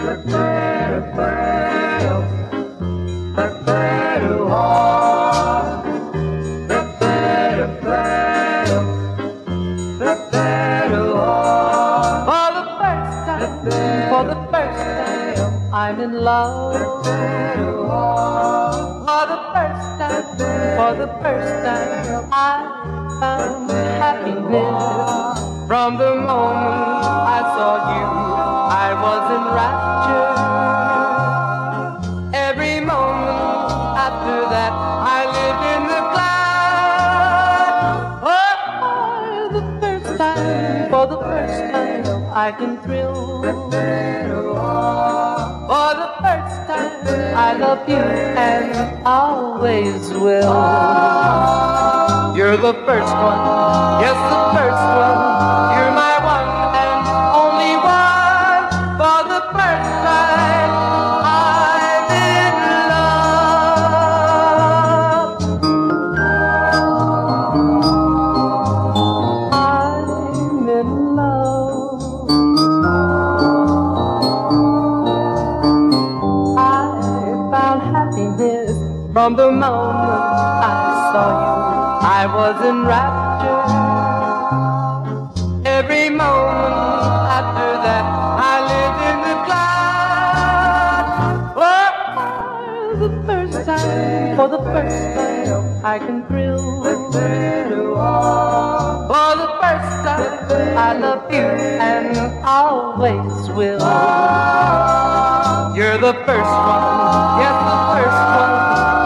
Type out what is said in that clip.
For the first time, I'm in love. For the first time, I found happiness. From the moment I saw you, I was enraptured. Every moment after that, I lived in the clouds. Oh, for the first time, I can thrill. For the first time, I love you and always will. You're the first one, yes, the first one. You're my one and only one. For the first time, I'm in love. I'm in love. From the moment I saw you, I was enraptured. Every moment after that, I lived in the clouds. Oh, the first time, for the first time, I can thrill. For the first time, I love you and always will. You're the first one, yes, the first one.